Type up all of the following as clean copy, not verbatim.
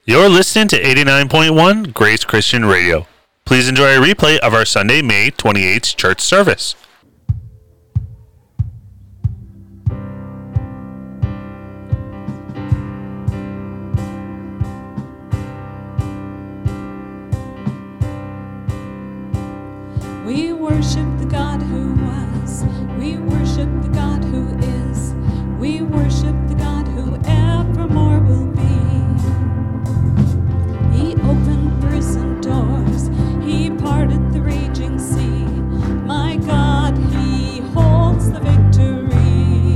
You're listening to 89.1 Grace Christian Radio. Please enjoy a replay of our Sunday, May 28th church service. We worship the God who was. We worship the God who is. We worship the God who evermore will be. He opened prison doors. He parted the raging sea. My God, He holds the victory.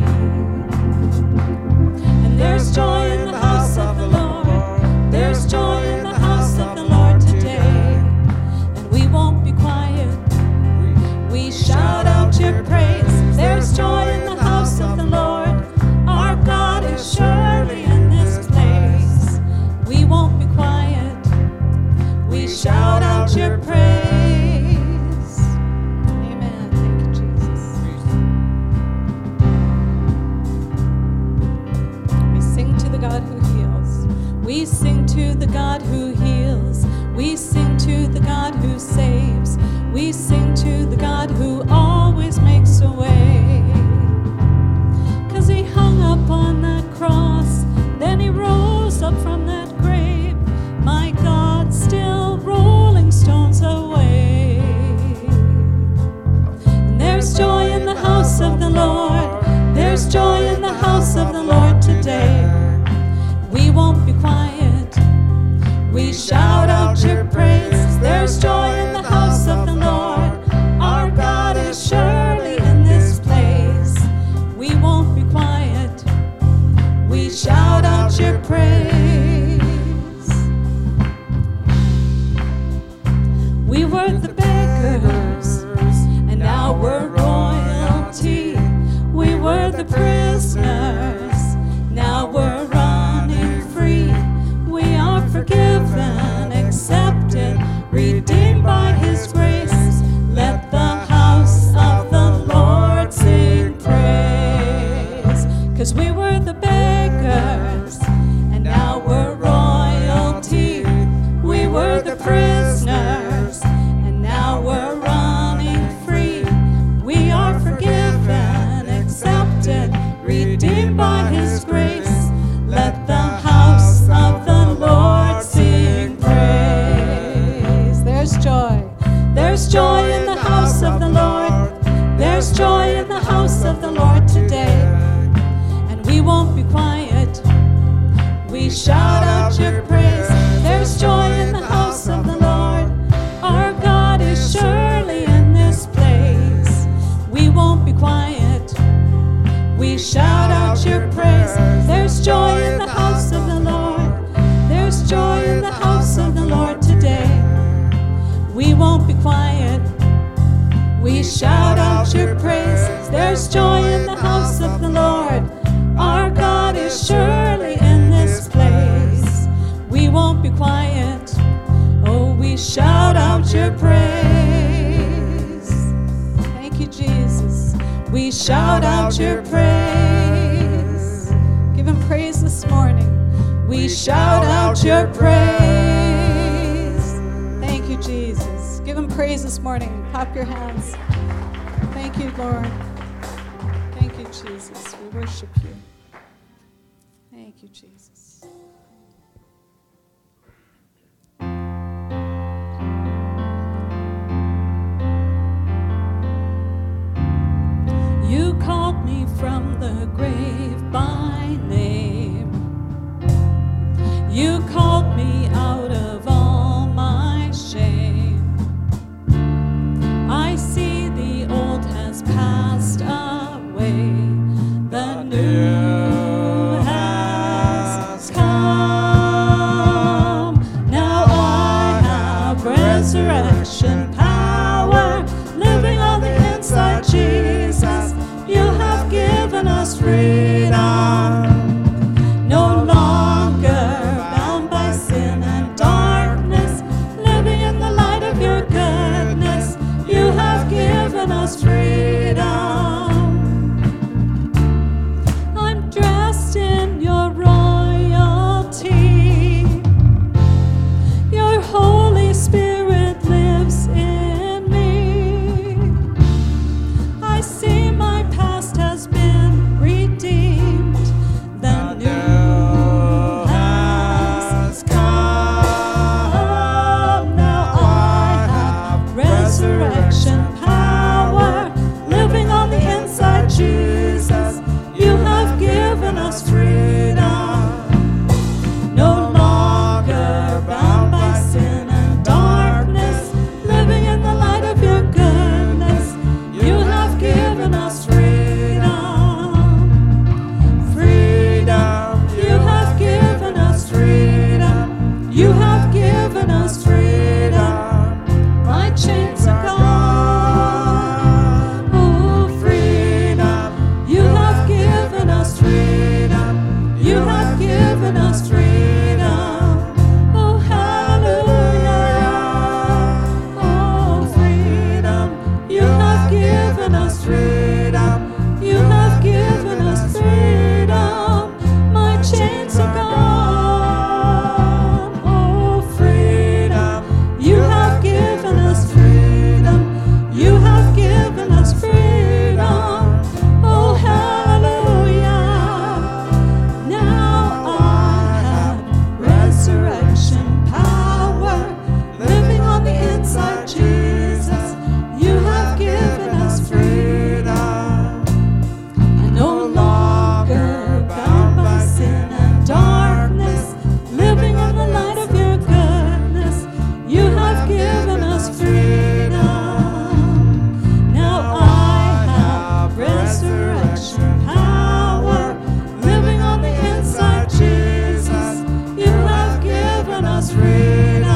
And there's joy in the house of the Lord. There's joy in the house of the Lord today. And we won't be quiet. We shout out your praise. There's joy in the house of the Lord. Our God is surely in this place. We won't be quiet. We shout out your praise. Amen. Thank you, Jesus. We sing to the God who heals. We sing to the God who heals. We sing to the God who saves. We sing to the God who always makes a way. 'Cause He hung up on that cross, then He rose up from that grave. My God, still rolling stones away. And there's joy in the house of the Lord. There's joy in the house of the Lord today. We won't be quiet. We shout out your praise. There's joy in the house of the Lord. Our God is surely in this place. We won't be quiet. We shout out your praise. We were the beggars, and now we're royalty. We were the prisoners, now we're running free. We are forgiven, accepted, redeemed by His grace. Let the house of the Lord sing praise. 'Cause we were the beggars, and now we're royalty. We were the prisoners, and now we're running free. We are forgiven, accepted, redeemed by His grace. Let the house of the Lord sing praise. There's joy. There's joy in the house of the Lord. There's joy in the house of the Lord today. And we won't be quiet. We shout out your praise. There's joy in the house of the Lord. Our God is surely in this place. We won't be quiet. We shout out your praise. There's joy in the house of the Lord. There's joy in the house of the Lord today. We won't be quiet. We shout out your praise. There's joy in the house of the Lord. Our God is surely in this place. We won't be quiet. Oh, we shout out your praise. Thank you, Jesus. We shout out your praise. Give Him praise this morning. We shout out your praise. Thank you, Jesus. Give Him praise this morning. Clap your hands. Thank you, Lord. Thank you, Jesus. We worship you. Thank you, Jesus. You called me from the grave by name. You called me out of all my shame. I see the old has passed away. The new has come. Now I have resurrection power living on the inside, Jesus. You have given us freedom. No longer bound by sin and darkness. resurrection power living on the inside, Jesus. You have given us freedom. And no longer bound by sin and darkness, living in the light of your goodness. You have given us freedom. Now I have resurrection power living on the inside, Jesus. You have given us freedom.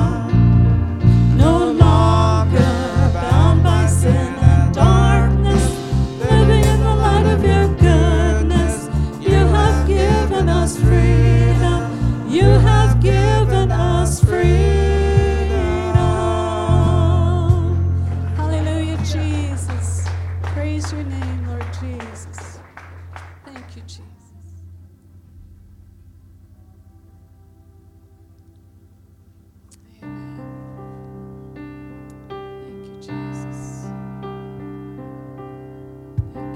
No longer bound by sin and darkness, living in the light of your goodness. You have given us freedom. You have given us freedom. Hallelujah, Jesus. Praise your name, Lord Jesus. Thank you, Jesus. Amen. Thank you, Jesus. Thank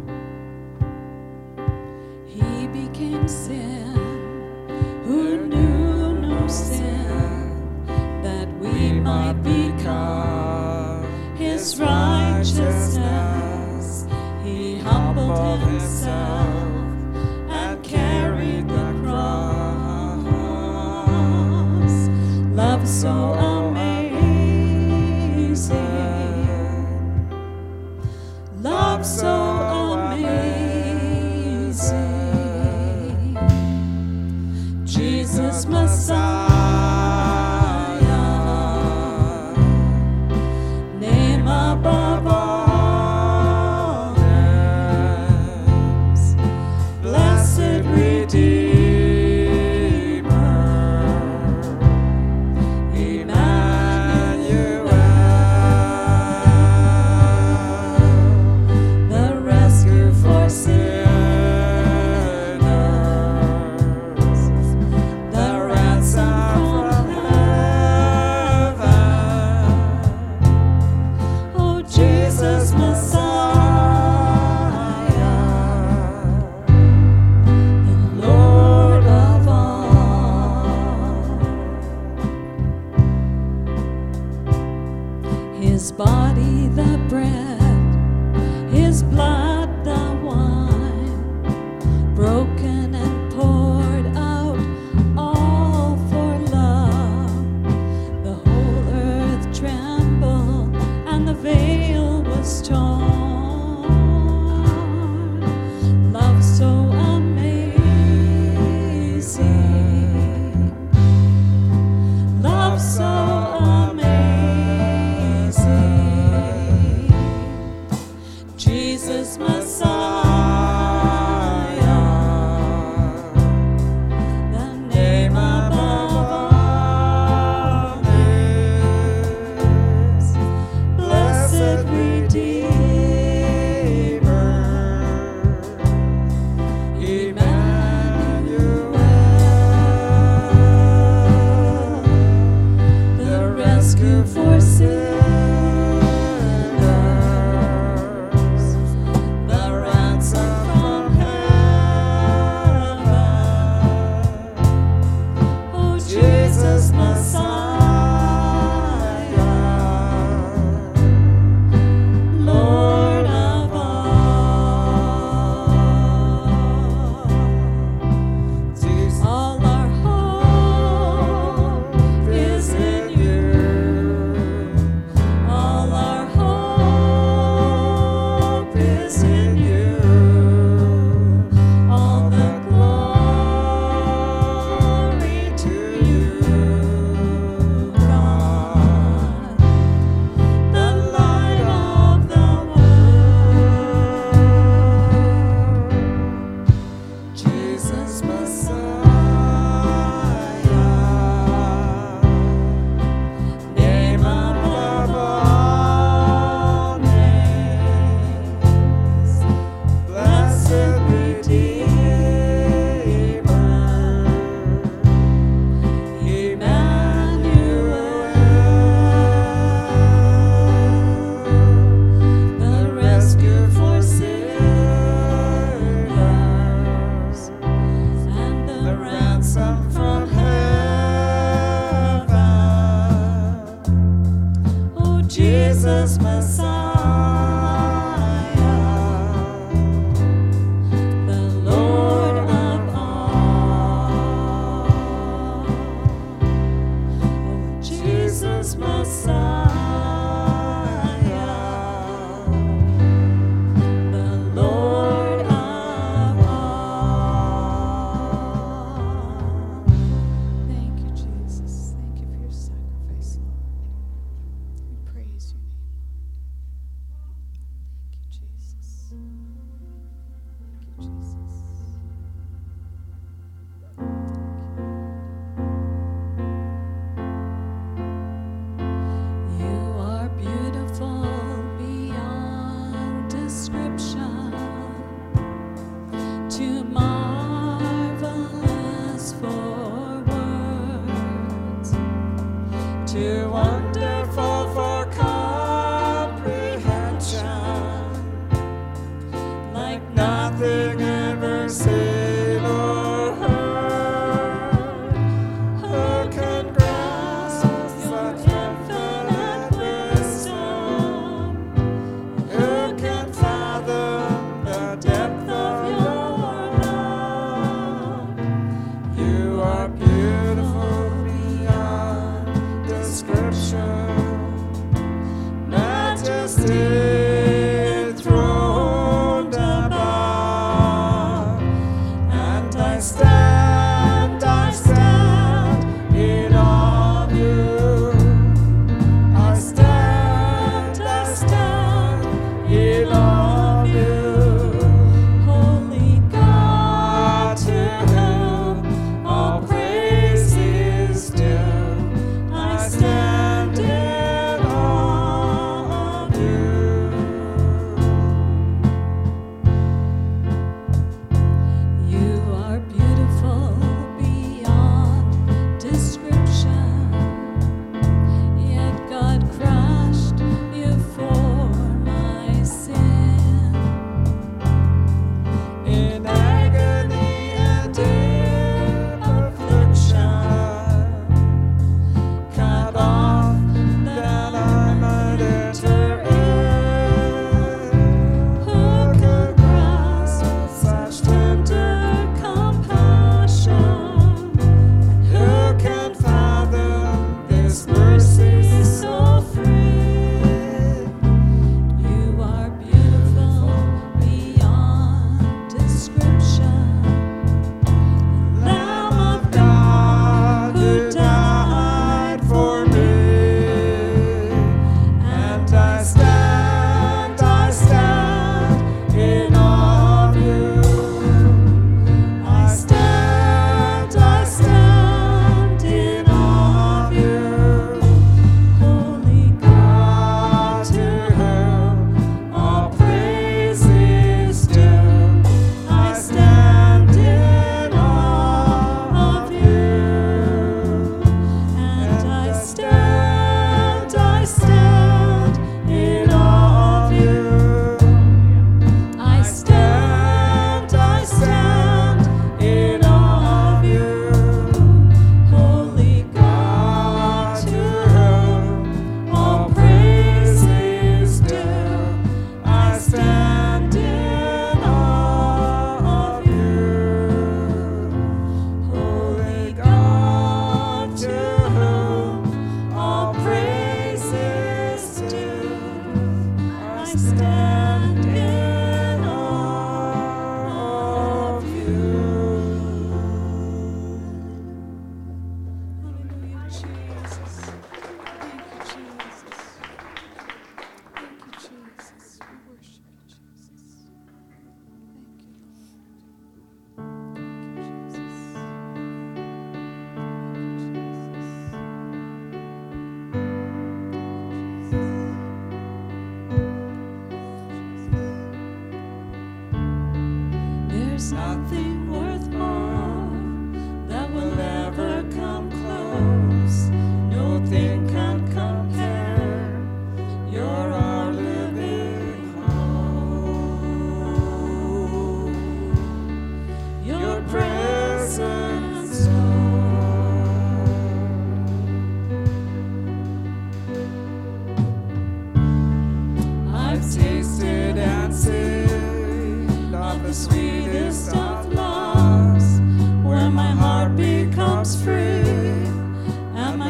you, Lord. He became sin who knew no sin, that we might become his righteousness. He humbled himself and carried the cross. Love so amazing. Love so amazing. Jesus Messiah, name above all names, blessed Redeemer, Emmanuel, the rescue for sinners, the ransom from heaven. Oh, Jesus Messiah, the Lord of all. His body the bread, his blood the wine, broken and poured out, all for love. The whole earth trembled and the veil was torn. Love so amazing. Love so amazing. Jesus, my Jesus Messiah, the Lord of all. Oh, Jesus Messiah, the Lord of all. Thank you, Jesus. Thank you for your sacrifice, Lord. We praise your name, Lord. Thank you, Jesus. Thank you, Jesus. You are beautiful beyond description, too marvelous for words, too wonderful for comprehension, like nothing ever seen or heard. Who can grasp such infinite wisdom? Who can fathom the depth of your love? You are beautiful beyond description.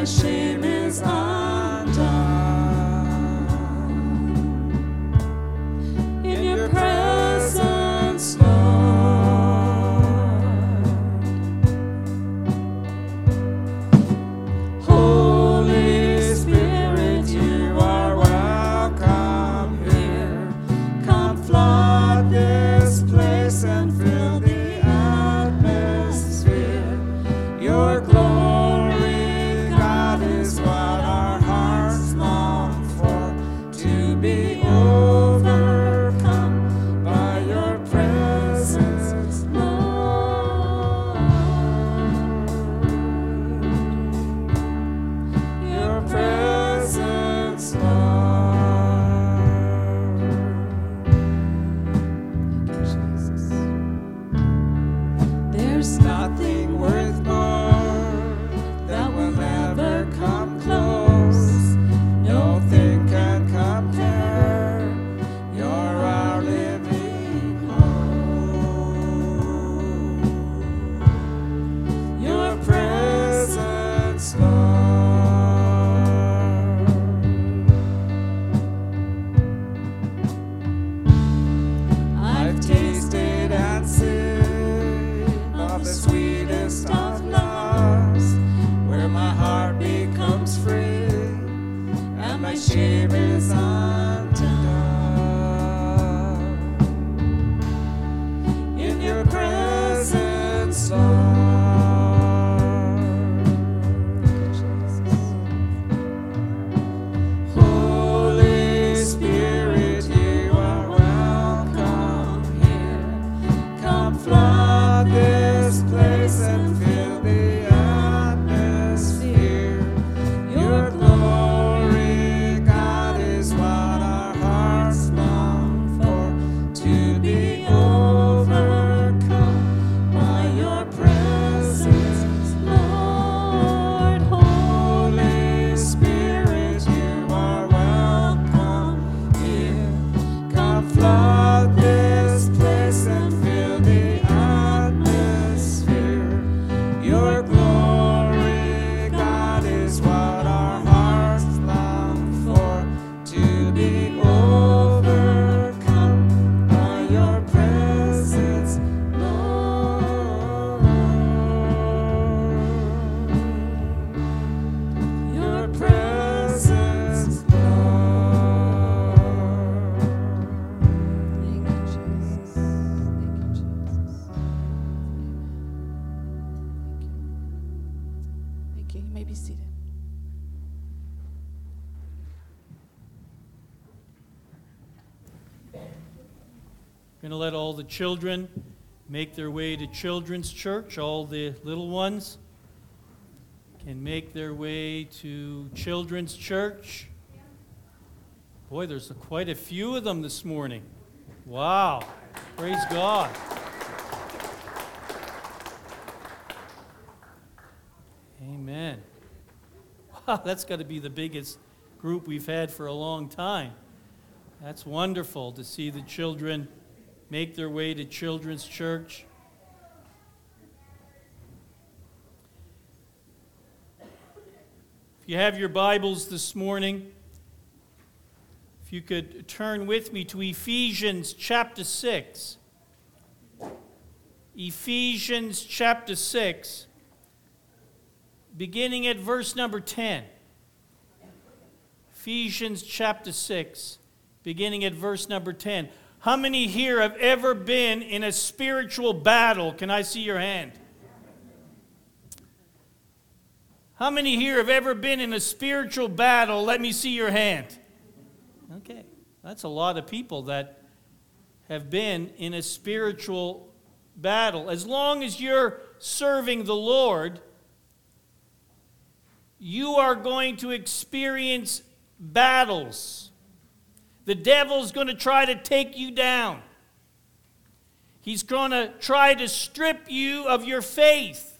shame is undone. In your presence, Lord. Holy Spirit, you are welcome here. Come flood this place and fill the atmosphere. Your glory, God, is what our hearts long for, to be overcome by your presence, Lord. Your presence, Lord. Jesus. There's nothing worth more that will ever come close. Nothing can compare. You're our living hope. Your presence, Lord. I've tasted and seen of the sweetest of loves, where my heart becomes free and my shame is undone. In your presence, Lord. Holy Spirit, you are welcome here. Come flood this place and fill the atmosphere. Your glory, God, is what our hearts long for, to be overcome by your presence, Lord. Holy Spirit, you are welcome here. Come flood this place and fill the atmosphere. Your glory, God, is what our hearts long for, to be overcome by your presence, Lord. Your presence, Lord. Thank you, Jesus. Thank you, Jesus. Thank you. You may be seated. Going to let all the children make their way to Children's Church. All the little ones can make their way to Children's Church. Boy, there's quite a few of them this morning. Wow. Praise God. Amen. Wow, that's got to be the biggest group we've had for a long time. That's wonderful to see the children make their way to Children's Church. If you have your Bibles this morning, if you could turn with me to Ephesians chapter 6. Ephesians chapter 6, beginning at verse number 10. Ephesians chapter 6, beginning at verse number 10. How many here have ever been in a spiritual battle? Can I see your hand? How many here have ever been in a spiritual battle? Let me see your hand. Okay, that's a lot of people that have been in a spiritual battle. As long as you're serving the Lord, you are going to experience battles. The devil's going to try to take you down. He's going to try to strip you of your faith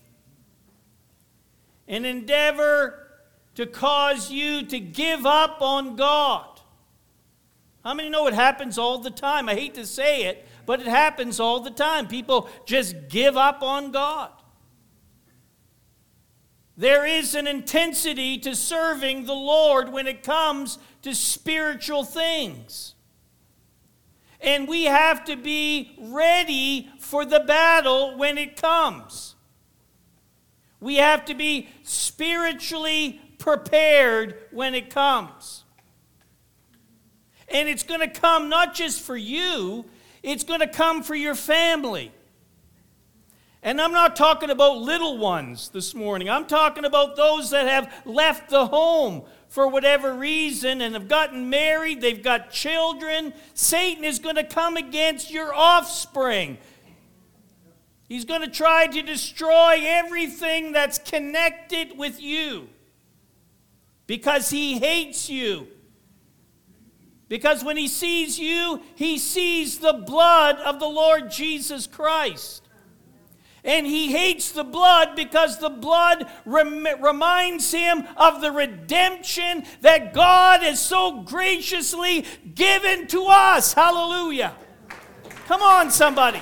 and endeavor to cause you to give up on God. How many know it happens all the time? I hate to say it, but it happens all the time. People just give up on God. There is an intensity to serving the Lord when it comes to spiritual things. And we have to be ready for the battle when it comes. We have to be spiritually prepared when it comes. And it's going to come not just for you, it's going to come for your family. And I'm not talking about little ones this morning. I'm talking about those that have left the home for whatever reason and have gotten married, they've got children. Satan is going to come against your offspring. He's going to try to destroy everything that's connected with you because he hates you. Because when he sees you, he sees the blood of the Lord Jesus Christ. And he hates the blood because the blood reminds him of the redemption that God has so graciously given to us. Hallelujah. Come on, somebody.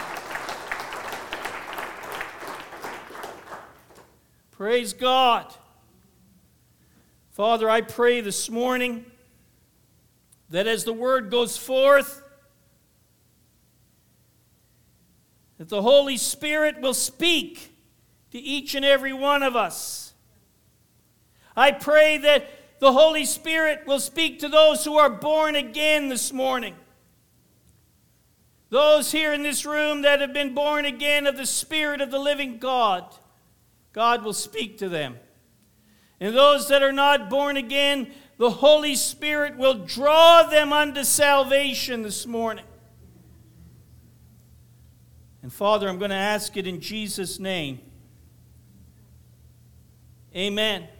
Praise God. Father, I pray this morning that as the word goes forth, that the Holy Spirit will speak to each and every one of us. I pray that the Holy Spirit will speak to those who are born again this morning. Those here in this room that have been born again of the Spirit of the living God, God will speak to them. And those that are not born again, the Holy Spirit will draw them unto salvation this morning. And Father, I'm going to ask it in Jesus' name. Amen. Amen.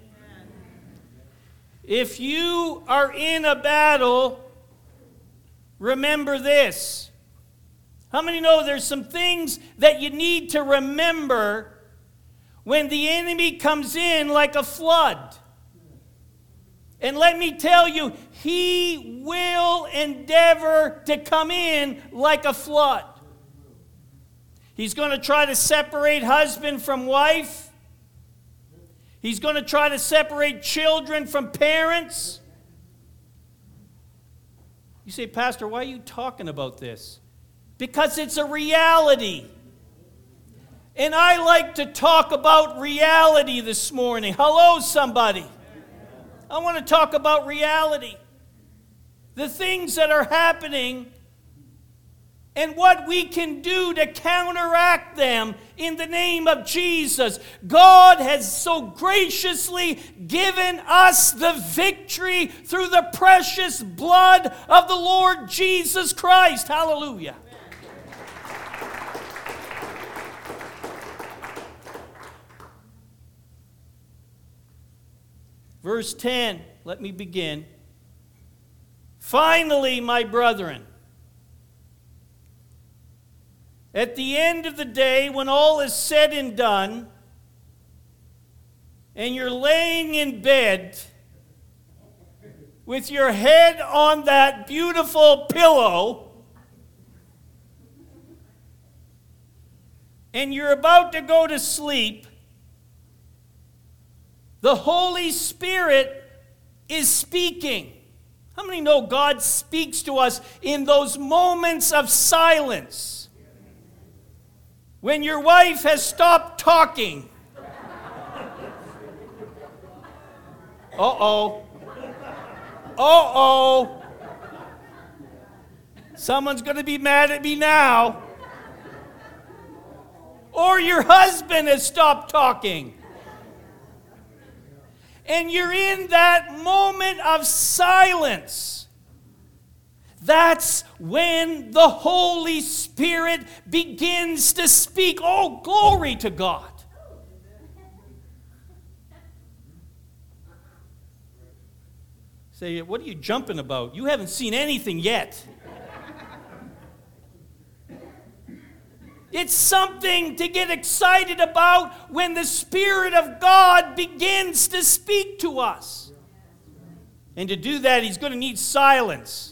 If you are in a battle, remember this. How many know there's some things that you need to remember when the enemy comes in like a flood? And let me tell you, he will endeavor to come in like a flood. He's going to try to separate husband from wife. He's going to try to separate children from parents. You say, Pastor, why are you talking about this? Because it's a reality. And I like to talk about reality this morning. Hello, somebody. I want to talk about reality. The things that are happening and what we can do to counteract them in the name of Jesus. God has so graciously given us the victory through the precious blood of the Lord Jesus Christ. Hallelujah. Verse 10, let me begin. Finally, my brethren, at the end of the day, when all is said and done, and you're laying in bed with your head on that beautiful pillow, and you're about to go to sleep, the Holy Spirit is speaking. How many know God speaks to us in those moments of silence? When your wife has stopped talking. Uh-oh. Uh-oh. Someone's going to be mad at me now. Or your husband has stopped talking. And you're in that moment of silence. That's when the Holy Spirit begins to speak. Oh, glory to God. Say, what are you jumping about? You haven't seen anything yet. It's something to get excited about when the Spirit of God begins to speak to us. And to do that, He's going to need silence.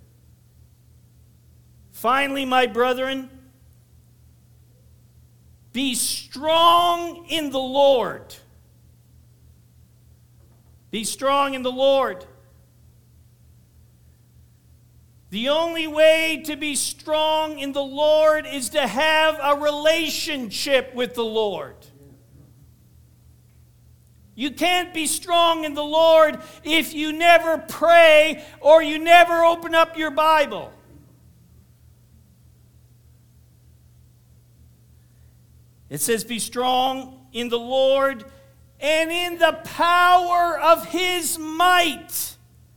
Finally, my brethren, Be strong in the Lord. Be strong in the Lord. The only way to be strong in the Lord is to have a relationship with the Lord. You can't be strong in the Lord if you never pray or you never open up your Bible. It says, be strong in the Lord and in the power of His might.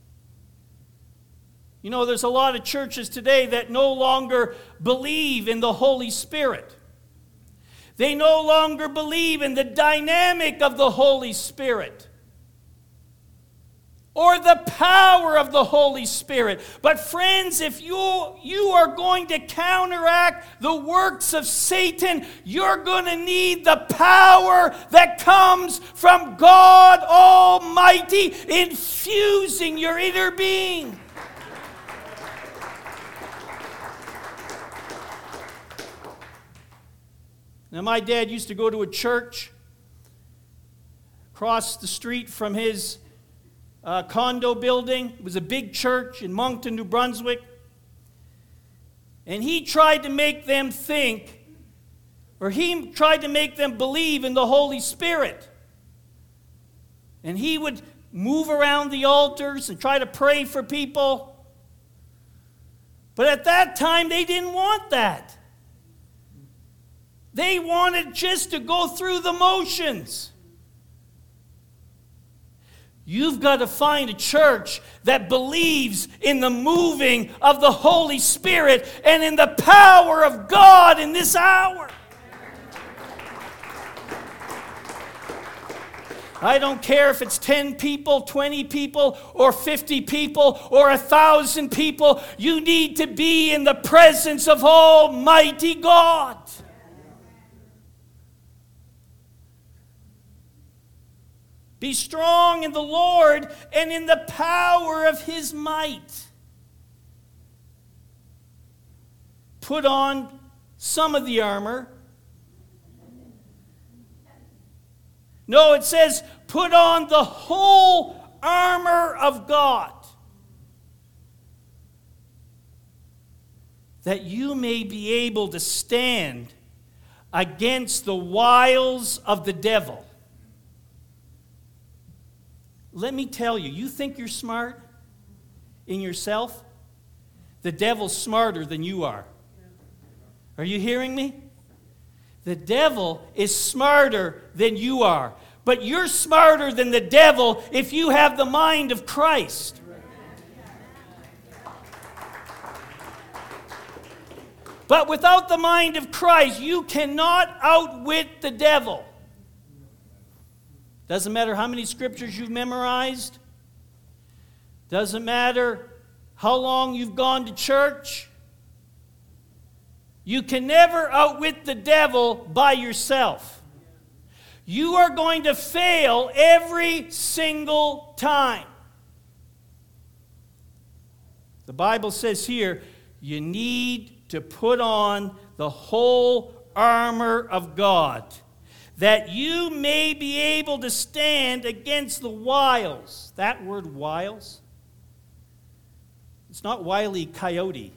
You know, there's a lot of churches today that no longer believe in the Holy Spirit. They no longer believe in the dynamic of the Holy Spirit or the power of the Holy Spirit. But friends, if you are going to counteract the works of Satan, you're going to need the power that comes from God Almighty infusing your inner being. Now, my dad used to go to a church across the street from his condo building. It was a big church in Moncton, New Brunswick. And he tried to make them think, or he tried to make them believe in the Holy Spirit. And he would move around the altars and try to pray for people. But at that time, they didn't want that. They wanted just to go through the motions. You've got to find a church that believes in the moving of the Holy Spirit and in the power of God in this hour. I don't care if it's 10 people, 20 people, or 50 people, or 1,000 people. You need to be in the presence of Almighty God. Be strong in the Lord and in the power of His might. Put on some of the armor. No, it says put on the whole armor of God, that you may be able to stand against the wiles of the devil. Let me tell you, you think you're smart in yourself? The devil's smarter than you are. Are you hearing me? The devil is smarter than you are. But you're smarter than the devil if you have the mind of Christ. But without the mind of Christ, you cannot outwit the devil. Doesn't matter how many scriptures you've memorized. Doesn't matter how long you've gone to church. You can never outwit the devil by yourself. You are going to fail every single time. The Bible says here, you need to put on the whole armor of God, that you may be able to stand against the wiles. That word wiles, it's not Wile E. Coyote.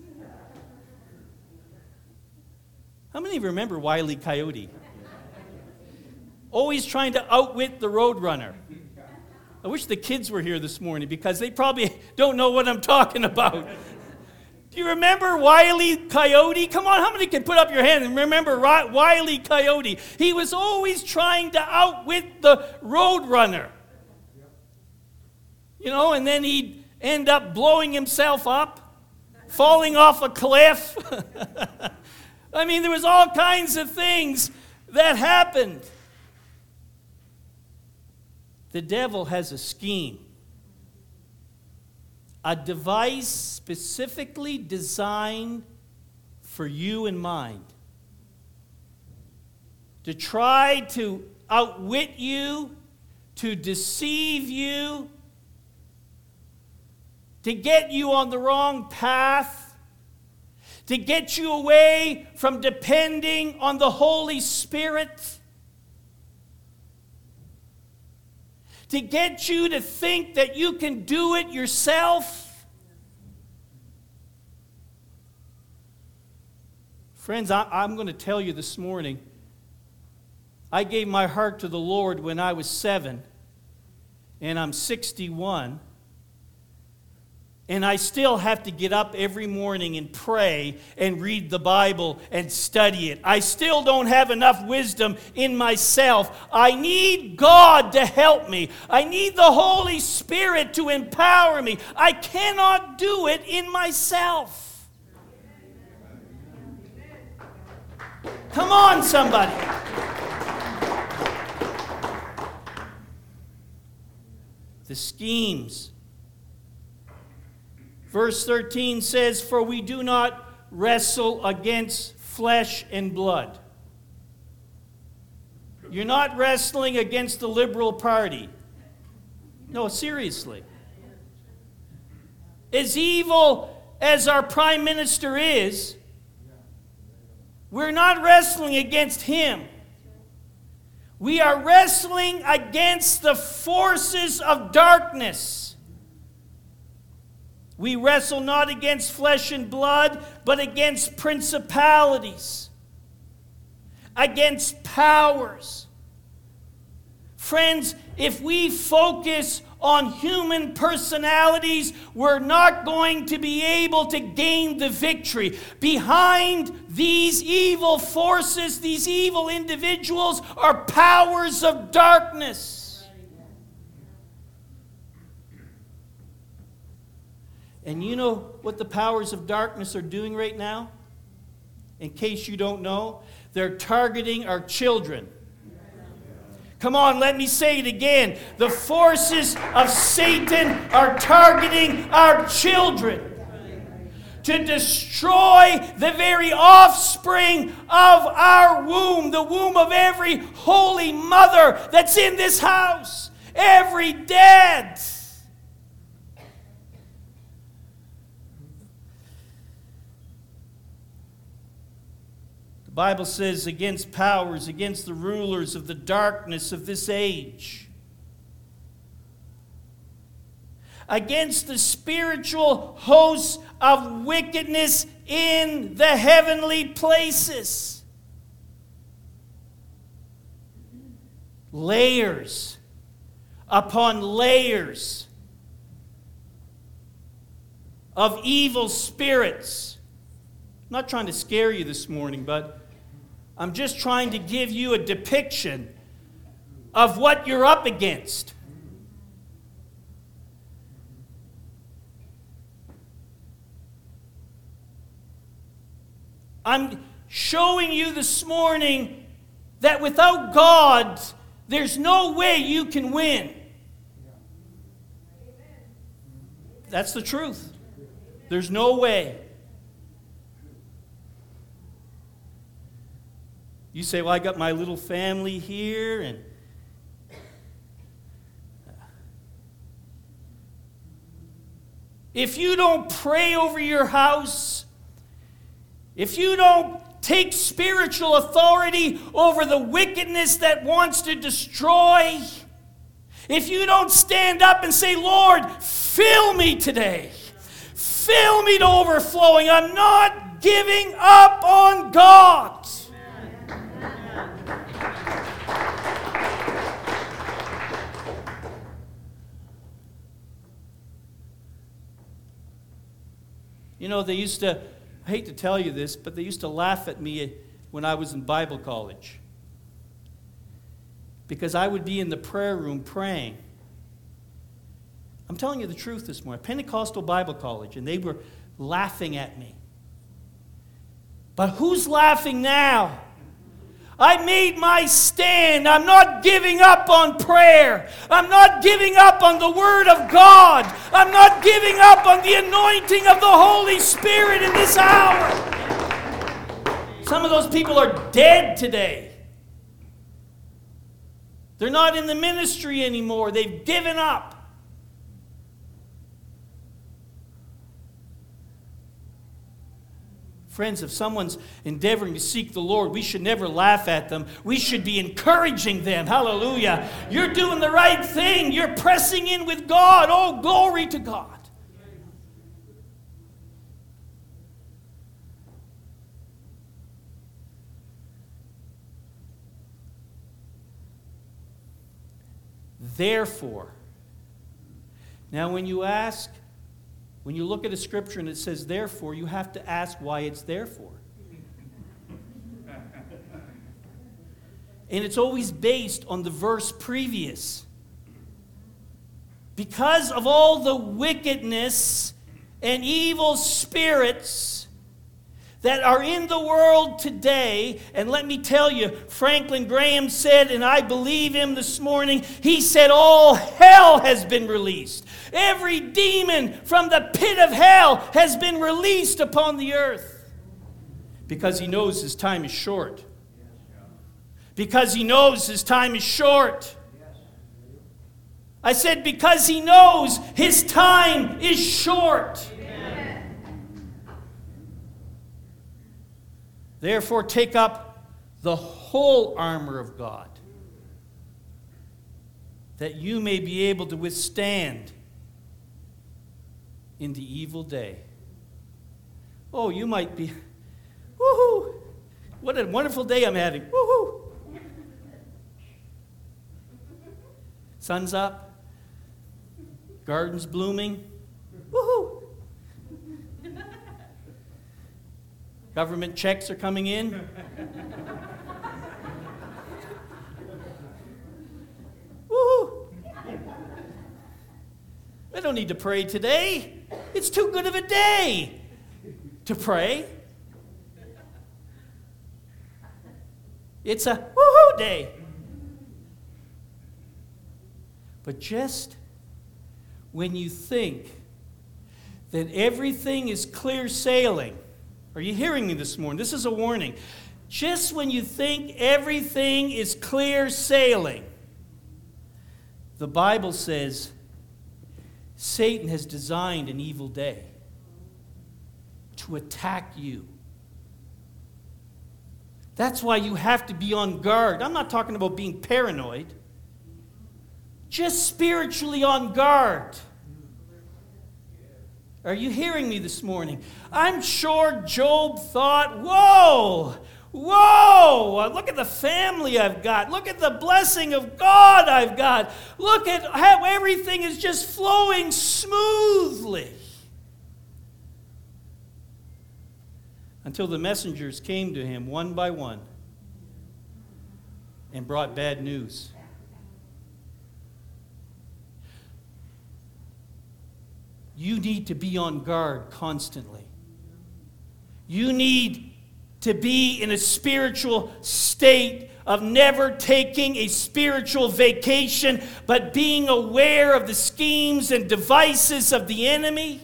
How many remember Wile E. Coyote? Always trying to outwit the Roadrunner. I wish the kids were here this morning because they probably don't know what I'm talking about. Do you remember Wile E. Coyote? Come on, how many can put up your hand and remember Wile E. Coyote? He was always trying to outwit the Roadrunner. You know, and then he'd end up blowing himself up, falling off a cliff. I mean, there was all kinds of things that happened. The devil has a scheme. A device specifically designed for you in mind. To try to outwit you, to deceive you, to get you on the wrong path, to get you away from depending on the Holy Spirit, to get you to think that you can do it yourself. Friends, I'm going to tell you this morning, I gave my heart to the Lord when I was 7, and I'm 61. And I still have to get up every morning and pray and read the Bible and study it. I still don't have enough wisdom in myself. I need God to help me. I need the Holy Spirit to empower me. I cannot do it in myself. Come on, somebody. The schemes. Verse 13 says, "For we do not wrestle against flesh and blood." You're not wrestling against the Liberal Party. No, seriously. As evil as our Prime Minister is, we're not wrestling against him. We are wrestling against the forces of darkness. We wrestle not against flesh and blood, but against principalities, against powers. Friends, if we focus on human personalities, we're not going to be able to gain the victory. Behind these evil forces, these evil individuals, are powers of darkness. And you know what the powers of darkness are doing right now? In case you don't know, they're targeting our children. Come on, let me say it again. The forces of Satan are targeting our children to destroy the very offspring of our womb, the womb of every holy mother that's in this house, every dad. The Bible says, against powers, against the rulers of the darkness of this age, against the spiritual hosts of wickedness in the heavenly places. Layers upon layers of evil spirits. I'm not trying to scare you this morning, but I'm just trying to give you a depiction of what you're up against. I'm showing you this morning that without God, there's no way you can win. That's the truth. There's no way. You say, well, I got my little family here, and if you don't pray over your house, if you don't take spiritual authority over the wickedness that wants to destroy, if you don't stand up and say, Lord, fill me today, fill me to overflowing, I'm not giving up on God. You know, they used to, I hate to tell you this, but they used to laugh at me when I was in Bible college. Because I would be in the prayer room praying. I'm telling you the truth this morning. Pentecostal Bible College, and they were laughing at me. But who's laughing now? I made my stand. I'm not giving up on prayer. I'm not giving up on the Word of God. I'm not giving up on the anointing of the Holy Spirit in this hour. Some of those people are dead today. They're not in the ministry anymore. They've given up. Friends, if someone's endeavoring to seek the Lord, we should never laugh at them. We should be encouraging them. Hallelujah. You're doing the right thing. You're pressing in with God. Oh, glory to God. Therefore. Now, when you look at a scripture and it says therefore, you have to ask why it's therefore. And it's always based on the verse previous. Because of all the wickedness and evil spirits that are in the world today, and let me tell you, Franklin Graham said, and I believe him this morning, he said all hell has been released. Every demon from the pit of hell has been released upon the earth. Because he knows his time is short. Because he knows his time is short. I said because he knows his time is short. Therefore, take up the whole armor of God, that you may be able to withstand in the evil day. Oh, you might be, woohoo! What a wonderful day I'm having. Woohoo! Sun's up, gardens blooming. Woohoo! Government checks are coming in. Woo! I don't need to pray today. It's too good of a day to pray. It's a woohoo day. But just when you think that everything is clear sailing, are you hearing me this morning? This is a warning. Just when you think everything is clear sailing, the Bible says Satan has designed an evil day to attack you. That's why you have to be on guard. I'm not talking about being paranoid. Just spiritually on guard. Are you hearing me this morning? I'm sure Job thought, whoa, look at the family I've got. Look at the blessing of God I've got. Look at how everything is just flowing smoothly. Until the messengers came to him one by one and brought bad news. You need to be on guard constantly. You need to be in a spiritual state of never taking a spiritual vacation, but being aware of the schemes and devices of the enemy.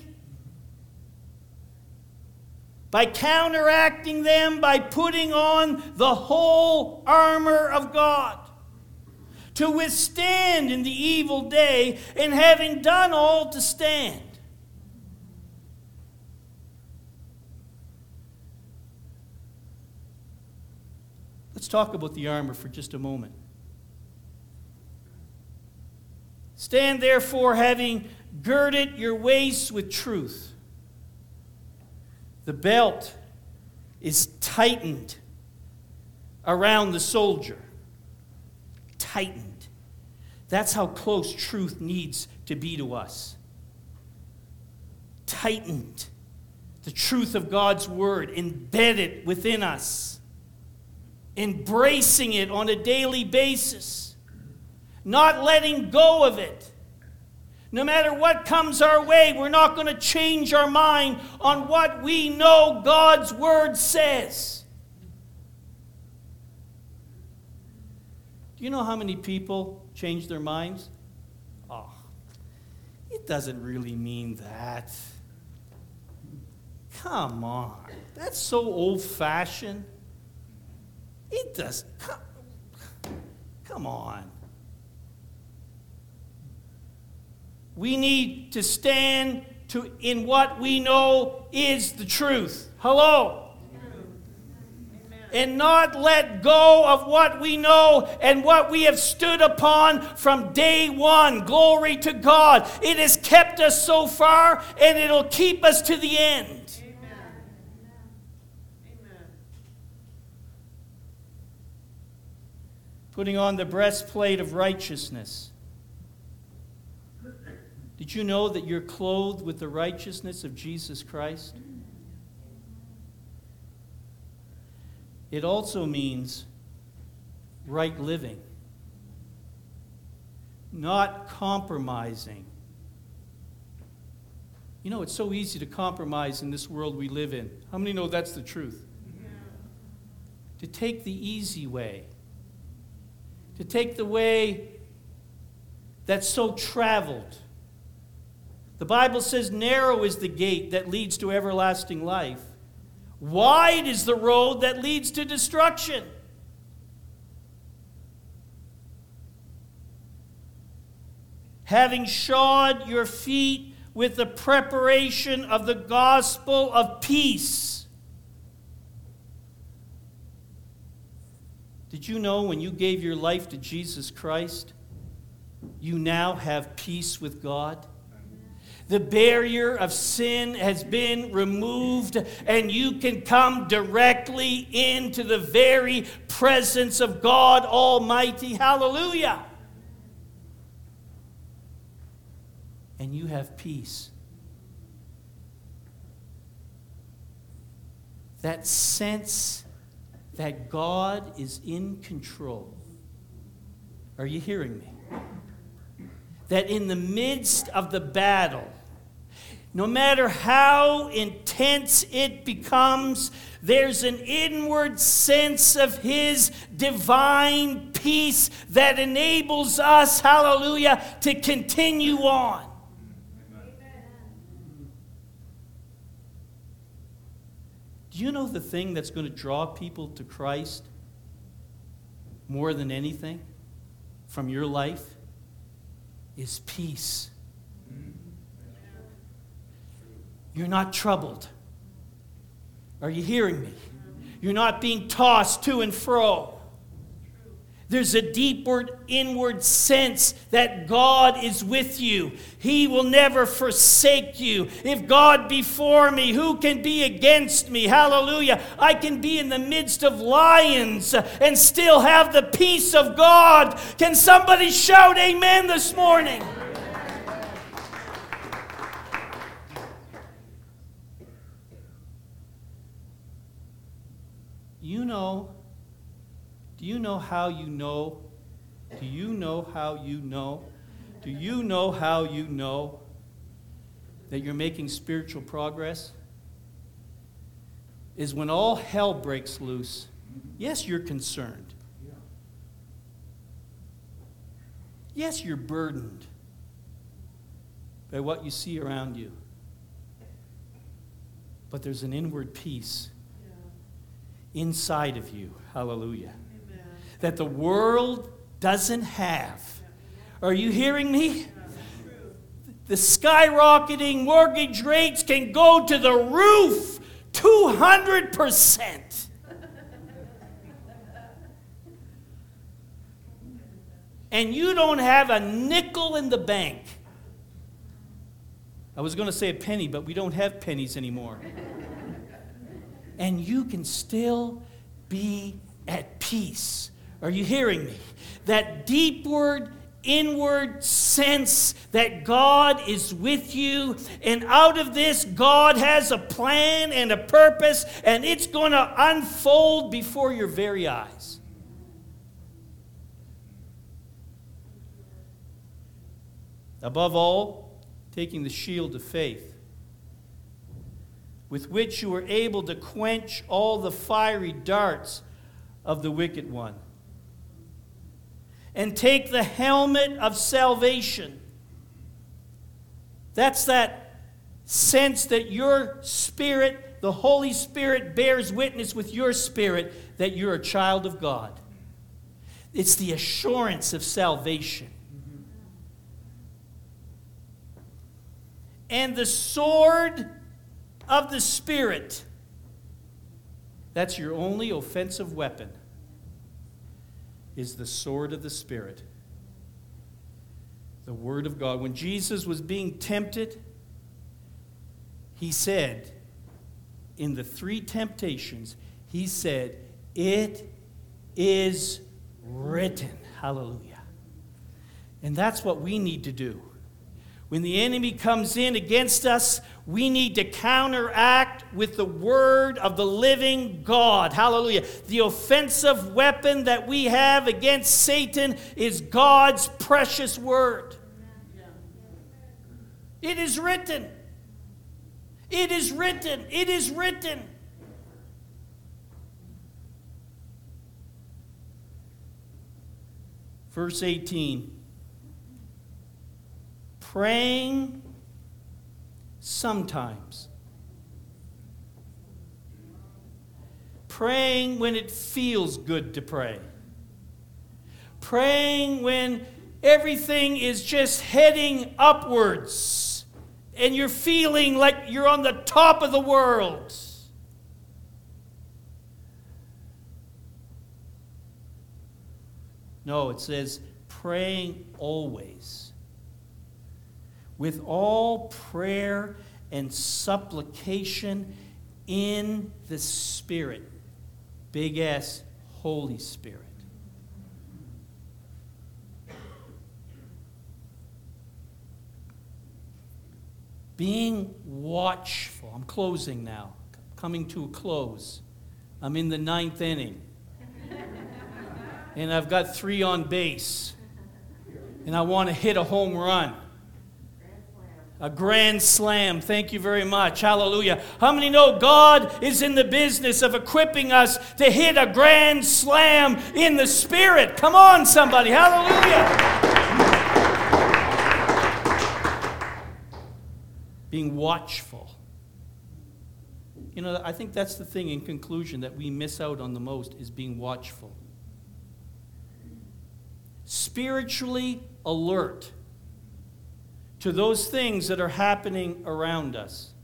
By counteracting them, by putting on the whole armor of God. To withstand in the evil day, and having done all to stand. Let's talk about the armor for just a moment. Stand therefore, having girded your waist with truth. The belt is tightened around the soldier. Tightened. That's how close truth needs to be to us. Tightened. The truth of God's word embedded within us. Embracing it on a daily basis. Not letting go of it. No matter what comes our way, we're not going to change our mind on what we know God's word says. Do you know how many people change their minds? Oh, it doesn't really mean that. Come on. That's so old-fashioned. It does. Come on. We need to stand in what we know is the truth. Hello. and not let go of what we know and what we have stood upon from day one. Glory to God. It has kept us so far, and it'll keep us to the end. Putting on the breastplate of righteousness. Did you know that you're clothed with the righteousness of Jesus Christ? It also means right living, not compromising. You know, it's so easy to compromise in this world we live in. How many know that's the truth? Yeah. To take the easy way. To take the way that's so traveled. The Bible says narrow is the gate that leads to everlasting life. Wide is the road that leads to destruction. Having shod your feet with the preparation of the gospel of peace. Did you know when you gave your life to Jesus Christ, you now have peace with God? The barrier of sin has been removed, and you can come directly into the very presence of God Almighty. Hallelujah! And you have peace. That sense that God is in control. Are you hearing me? That in the midst of the battle, no matter how intense it becomes, there's an inward sense of His divine peace that enables us, hallelujah, to continue on. Do you know the thing that's going to draw people to Christ more than anything from your life is peace. You're not troubled. Are you hearing me? You're not being tossed to and fro. There's a deeper inward sense that God is with you. He will never forsake you. If God be for me, who can be against me? Hallelujah. I can be in the midst of lions and still have the peace of God. Can somebody shout amen this morning? Do you know how you know? Do you know how you know? Do you know how you know that you're making spiritual progress? Is when all hell breaks loose. Yes, you're concerned. Yes, you're burdened by what you see around you. But there's an inward peace inside of you. Hallelujah. Amen. That the world doesn't have. Are you hearing me? The skyrocketing mortgage rates can go to the roof 200%. And you don't have a nickel in the bank. I was going to say a penny, but we don't have pennies anymore. And you can still be at peace. Are you hearing me? That deepward, inward sense that God is with you, and out of this, God has a plan and a purpose, and it's going to unfold before your very eyes. Above all, taking the shield of faith, with which you are able to quench all the fiery darts of the wicked one. And take the helmet of salvation. That's that sense that your spirit, the Holy Spirit, bears witness with your spirit that you're a child of God. It's the assurance of salvation. And the sword of the Spirit, That's your only offensive weapon, is the sword of the Spirit, the Word of God. When Jesus was being tempted, he said, in the 3 temptations, he said, "It is written." Hallelujah. And that's what we need to do. When the enemy comes in against us, we need to counteract with the word of the living God. Hallelujah. The offensive weapon that we have against Satan is God's precious word. It is written. It is written. It is written. Verse 18. Praying sometimes. Praying when it feels good to pray. Praying when everything is just heading upwards and you're feeling like you're on the top of the world. No, it says praying always, with all prayer and supplication in the Spirit. Big S, Holy Spirit. Being watchful. I'm closing now. Coming to a close. I'm in the 9th inning. And I've got 3 on base. And I want to hit a home run. A grand slam. Thank you very much. Hallelujah. How many know God is in the business of equipping us to hit a grand slam in the Spirit? Come on, somebody. Hallelujah. Being watchful. You know, I think that's the thing in conclusion that we miss out on the most, is being watchful. Spiritually alert to those things that are happening around us.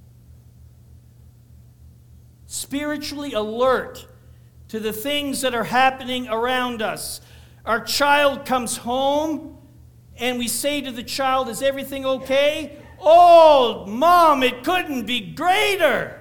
Spiritually alert to the things that are happening around us. Our child comes home and we say to the child, "Is everything okay?" "Oh, Mom, it couldn't be greater."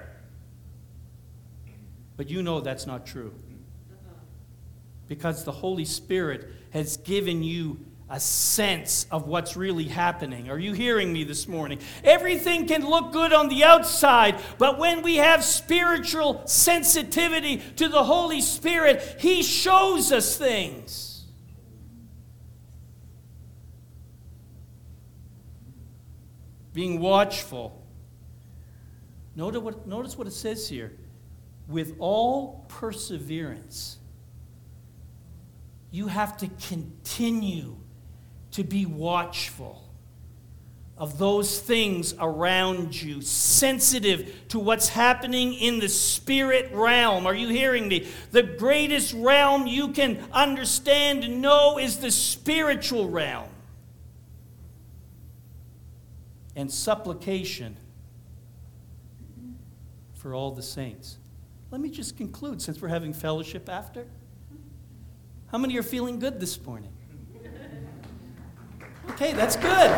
But you know that's not true. Because the Holy Spirit has given you a sense of what's really happening. Are you hearing me this morning? Everything can look good on the outside, but when we have spiritual sensitivity to the Holy Spirit, He shows us things. Being watchful. Notice what it says here. With all perseverance. You have to continue to be watchful of those things around you, sensitive to what's happening in the spirit realm. Are you hearing me? The greatest realm you can understand and know is the spiritual realm. And supplication for all the saints. Let me just conclude, since we're having fellowship after. How many are feeling good this morning? Okay, that's good.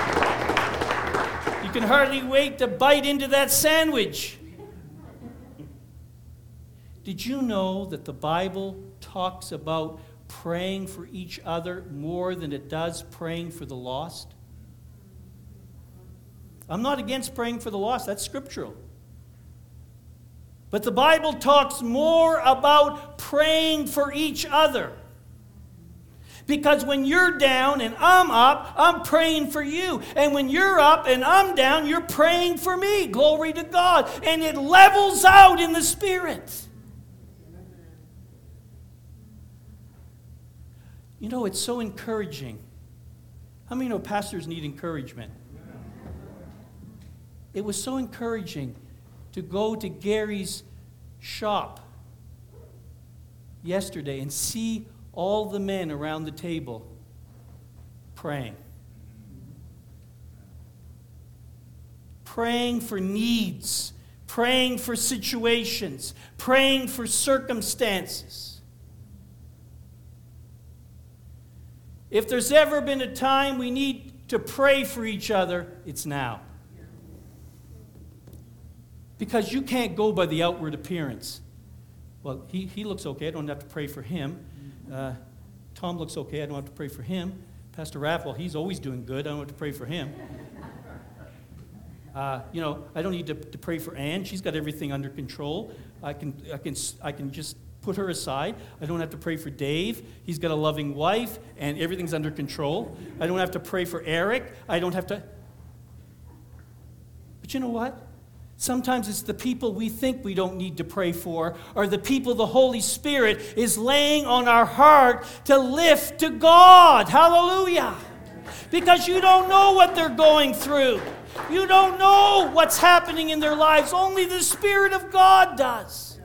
You can hardly wait to bite into that sandwich. Did you know that the Bible talks about praying for each other more than it does praying for the lost? I'm not against praying for the lost. That's scriptural. But the Bible talks more about praying for each other. Because when you're down and I'm up, I'm praying for you. And when you're up and I'm down, you're praying for me. Glory to God. And it levels out in the Spirit. You know, it's so encouraging. How many know pastors need encouragement? It was so encouraging to go to Gary's shop yesterday and see all the men around the table praying. Praying for needs. praying for situations, praying for circumstances. If there's ever been a time we need to pray for each other, it's now. Because you can't go by the outward appearance. Well, he looks okay, I don't have to pray for him. Tom looks okay, I don't have to pray for him. Pastor Raph, well, he's always doing good, I don't have to pray for him. I don't need to pray for Ann. She's got everything under control. I can just put her aside. I don't have to pray for Dave. He's got a loving wife, and everything's under control. I don't have to pray for Eric. I don't have to. But you know what? Sometimes it's the people we think we don't need to pray for, or the people the Holy Spirit is laying on our heart to lift to God. Hallelujah. Because you don't know what they're going through. You don't know what's happening in their lives. Only the Spirit of God does.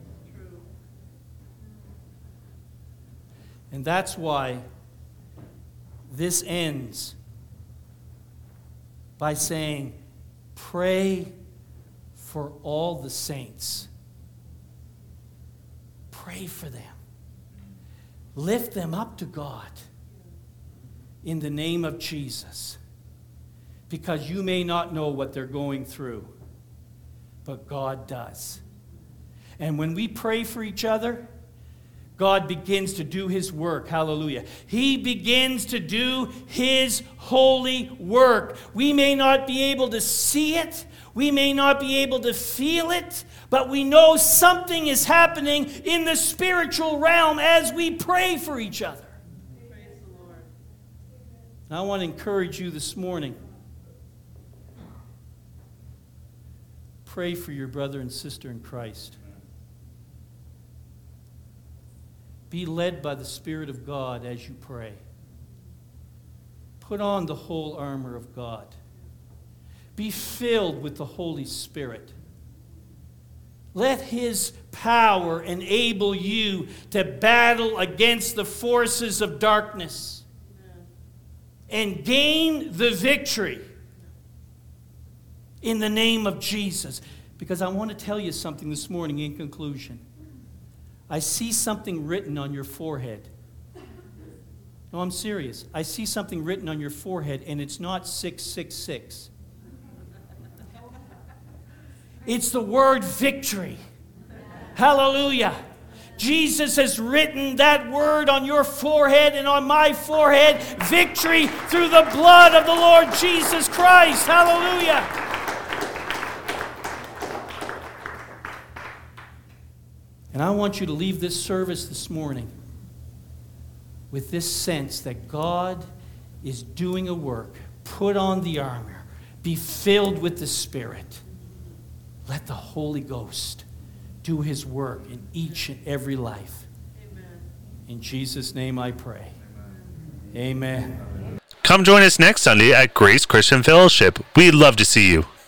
And that's why this ends by saying, pray for all the saints. Pray for them. Lift them up to God in the name of Jesus. Because you may not know what they're going through, but God does. And when we pray for each other, God begins to do His work. Hallelujah. He begins to do His holy work. We may not be able to see it. We may not be able to feel it. But we know something is happening in the spiritual realm as we pray for each other. Praise the Lord. I want to encourage you this morning. Pray for your brother and sister in Christ. Be led by the Spirit of God as you pray. Put on the whole armor of God. Be filled with the Holy Spirit. Let His power enable you to battle against the forces of darkness and gain the victory in the name of Jesus. Because I want to tell you something this morning in conclusion. I see something written on your forehead. No, I'm serious. I see something written on your forehead, and it's not 666. It's the word victory. Hallelujah. Jesus has written that word on your forehead and on my forehead. Victory through the blood of the Lord Jesus Christ. Hallelujah. And I want you to leave this service this morning with this sense that God is doing a work. Put on the armor. Be filled with the Spirit. Let the Holy Ghost do His work in each and every life. Amen. In Jesus' name I pray. Amen. Come join us next Sunday at Grace Christian Fellowship. We'd love to see you.